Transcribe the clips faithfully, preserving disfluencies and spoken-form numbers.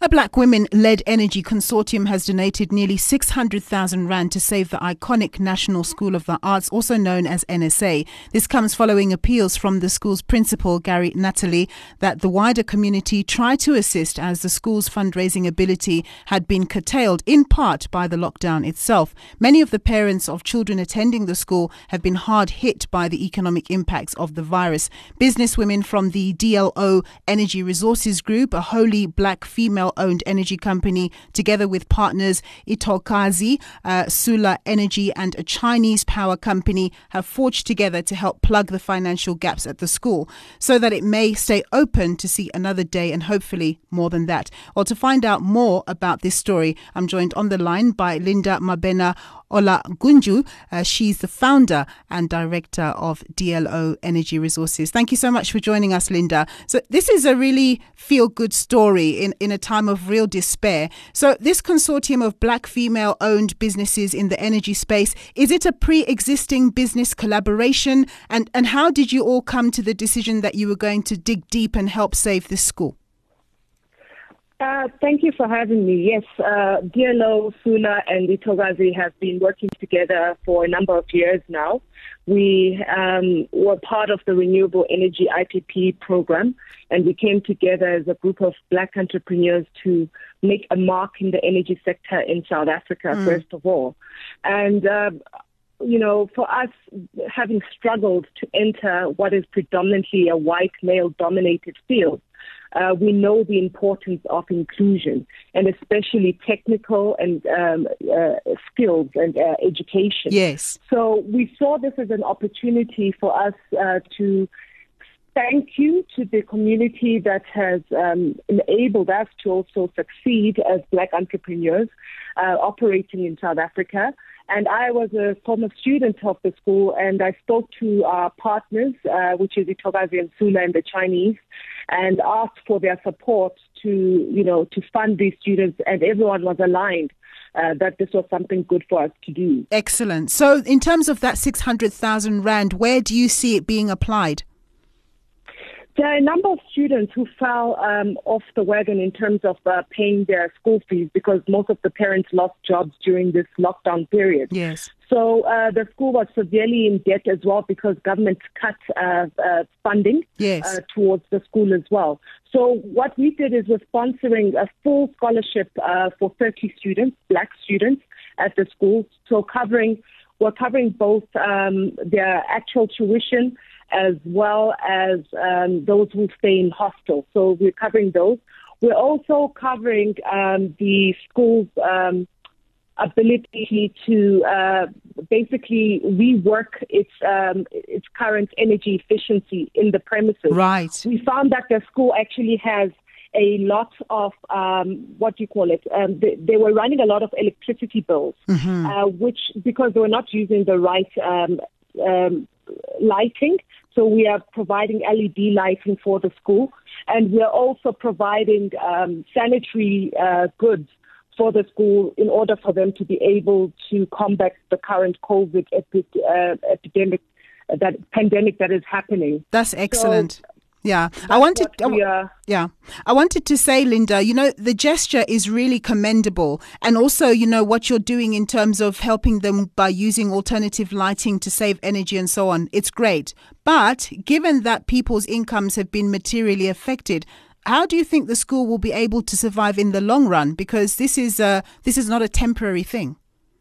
A Black women-led energy consortium has donated nearly six hundred thousand rand to save the iconic National School of the Arts, also known as N S A. This comes following appeals from the school's principal, Gary Natalie, that the wider community try to assist as the school's fundraising ability had been curtailed in part by the lockdown itself. Many of the parents of children attending the school have been hard hit by the economic impacts of the virus. Businesswomen from the D L O Energy Resources Group, a wholly black female-owned energy company, together with partners Itokazi, uh, Sula Energy and a Chinese power company, have forged together to help plug the financial gaps at the school so that it may stay open to see another day and hopefully more than that. Well, to find out more about this story, I'm joined on the line by Linda Mabena Olagunju. Uh, she's the founder and director of D L O Energy Resources. Thank you so much for joining us, Linda. So this is a really feel-good story in, in a time of real despair. So this consortium of black female-owned businesses in the energy space, is it a pre-existing business collaboration? And, and how did you all come to the decision that you were going to dig deep and help save this school? Uh, thank you for having me. Yes, uh, D L O, Sula and Itokazi have been working together for a number of years now. We um, were part of the Renewable Energy I P P program, and we came together as a group of black entrepreneurs to make a mark in the energy sector in South Africa, mm. first of all. And, uh, you know, for us, having struggled to enter what is predominantly a white male-dominated field, Uh, we know the importance of inclusion, and especially technical and um, uh, skills and uh, education. Yes. So we saw this as an opportunity for us uh, to thank you to the community that has um, enabled us to also succeed as black entrepreneurs uh, operating in South Africa. And I was a former student of the school, and I spoke to our partners, uh, which is Itokazi and Sula and the Chinese, and asked for their support to, you know, to fund these students, and everyone was aligned uh, that this was something good for us to do. Excellent. So in terms of that six hundred thousand rand, where do you see it being applied? There are a number of students who fell um, off the wagon in terms of uh, paying their school fees because most of the parents lost jobs during this lockdown period. Yes. So uh, the school was severely in debt as well because government cut uh, uh, funding yes. uh, towards the school as well. So what we did is we're sponsoring a full scholarship uh, for thirty students, black students at the school. So covering, we're covering both um, their actual tuition as well as um, those who stay in hostels. So we're covering those. We're also covering um, the school's um, ability to uh, basically rework its um, its current energy efficiency in the premises. Right. We found that the school actually has a lot of, um, what do you call it, um, they, they were running a lot of electricity bills, mm-hmm. uh, which, because they were not using the right um, um, lighting. So we are providing L E D lighting for the school, and we are also providing um, sanitary uh, goods for the school in order for them to be able to combat the current COVID epi- uh, epidemic, uh, that pandemic that is happening. That's excellent. So, Yeah, I wanted. Are, yeah, I wanted to say, Linda, you know, the gesture is really commendable, and also, you know, what you're doing in terms of helping them by using alternative lighting to save energy and so on. It's great, but given that people's incomes have been materially affected, how do you think the school will be able to survive in the long run? Because this is a this is not a temporary thing.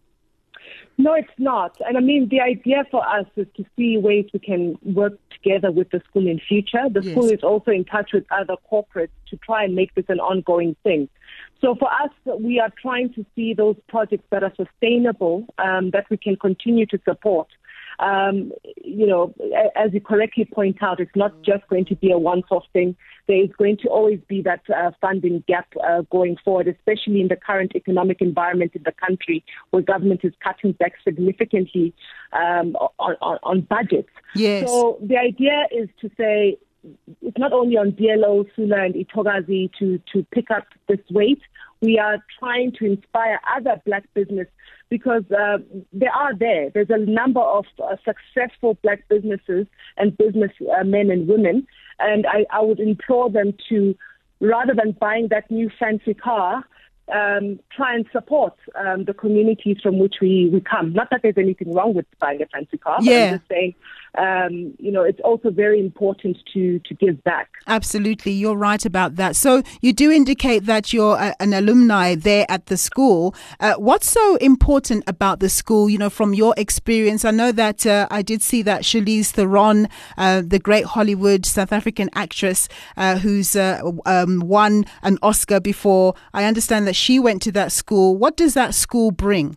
No, it's not. And I mean, the idea for us is to see ways we can work together with the school in future. The yes. school is also in touch with other corporates to try and make this an ongoing thing. So for us, we are trying to see those projects that are sustainable, um, that we can continue to support. Um, you know, as you correctly point out, it's not just going to be a once-off thing. There is going to always be that uh, funding gap uh, going forward, especially in the current economic environment in the country where government is cutting back significantly um, on, on, on budgets. Yes. So the idea is to say it's not only on D L O, Sula and Itokazi to, to pick up this weight. We are trying to inspire other black business because uh, they are there. There's a number of uh, successful black businesses and business uh, men and women. And I, I would implore them to rather than buying that new fancy car, um, try and support um, the communities from which we, we come. Not that there's anything wrong with buying a fancy car, yeah. but I'm just saying, um, you know, it's also very important to, to give back. Absolutely. You're right about that. So you do indicate that you're a, an alumni there at the school. Uh, what's so important about the school, you know, from your experience? I know that uh, I did see that Charlize Theron, uh, the great Hollywood South African actress uh, who's uh, um, won an Oscar before, I understand that she went to that school. What does that school bring?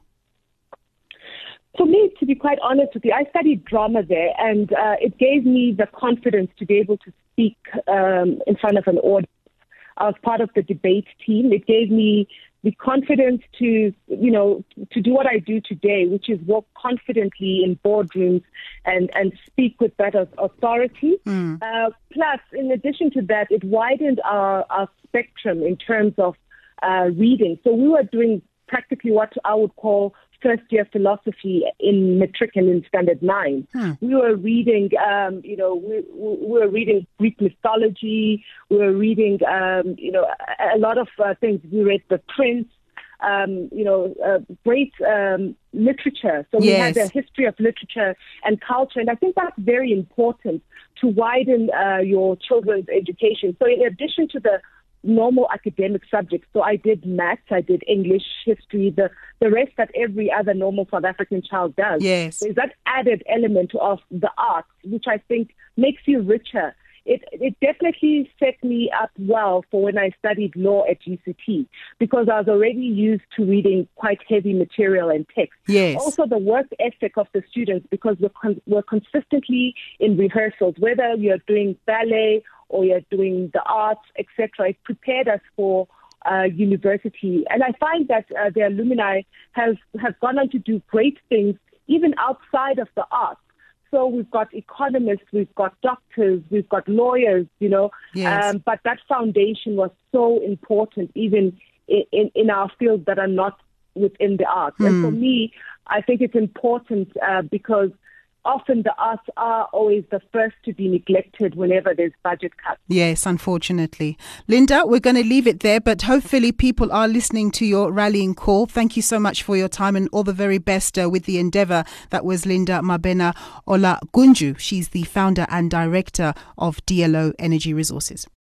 For me, to be quite honest with you, I studied drama there, and uh, it gave me the confidence to be able to speak um, in front of an audience. I was part of the debate team. It gave me the confidence to, you know, to do what I do today, which is walk confidently in boardrooms and, and speak with that authority. Mm. Uh, plus, in addition to that, it widened our, our spectrum in terms of uh, reading. So we were doing practically what I would call first year philosophy in matric and in standard nine. Hmm. We were reading, um, you know, we, we were reading Greek mythology. We were reading, um, you know, a, a lot of uh, things. We read The Prince, um, you know, uh, great um, literature. So we yes. had a history of literature and culture. And I think that's very important to widen uh, your children's education. So in addition to the normal academic subjects. So I did maths, I did English, history, the, the rest that every other normal South African child does. Yes. There's that added element of the arts, which I think makes you richer. It, it definitely set me up well for when I studied law at G C T, because I was already used to reading quite heavy material and text. Yes. Also the work ethic of the students, because we're, con- we're consistently in rehearsals, whether you're doing ballet or you're doing the arts, et cetera. It prepared us for uh, university. And I find that uh, the alumni have, have gone on to do great things, even outside of the arts. So we've got economists, we've got doctors, we've got lawyers, you know. Yes. Um, but that foundation was so important, even in, in, in our fields that are not within the arts. Hmm. And for me, I think it's important uh, because often the arts are always the first to be neglected whenever there's budget cuts. Yes, unfortunately. Linda, we're going to leave it there, but hopefully people are listening to your rallying call. Thank you so much for your time and all the very best uh, with the endeavour. That was Linda Mabena Olagunju. She's the founder and director of D L O Energy Resources.